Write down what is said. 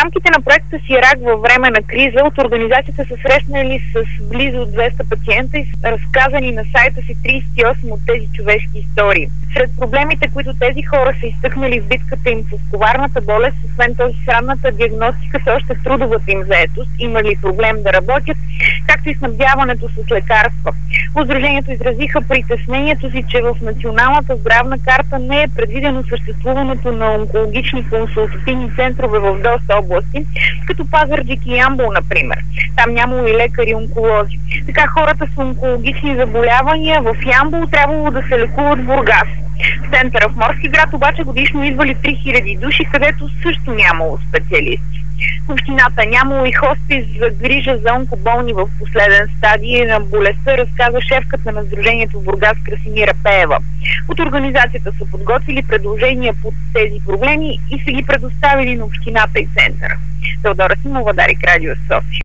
рамките на проекта Сирак във време на криза от организацията са срещнали с близо 200 пациента и са разказани на сайта си 38 от тези човешки истории. Сред проблемите, които тези хора са изтъкнали в битката им с коварната болест, освен този срамната диагностика, са още трудовата им заетост, има ли проблем да работят, както и снабдяването с лекарства. В Сдружението изразиха притеснението си, че в Националната здравна карта не е предвидено съществуването на онкологични консултативни центрове в доста области, като Пазарджик и Ямбол, например. Там нямало и лекари онколози. Така хората с онкологични заболявания в Ямбол трябвало да се лекуват в Бургас. В центъра в Морски град обаче годишно идвали 3000 души, където също нямало специалисти. В общината нямало и хоспис за грижа за онкоболни в последен стадий на болестта, разказа шефката на Сдружението в Бургас Красимира Пеева. От организацията са подготвили предложения по тези проблеми и са ги предоставили на общината и центъра. Теодора Симова, Дарик, Радио София.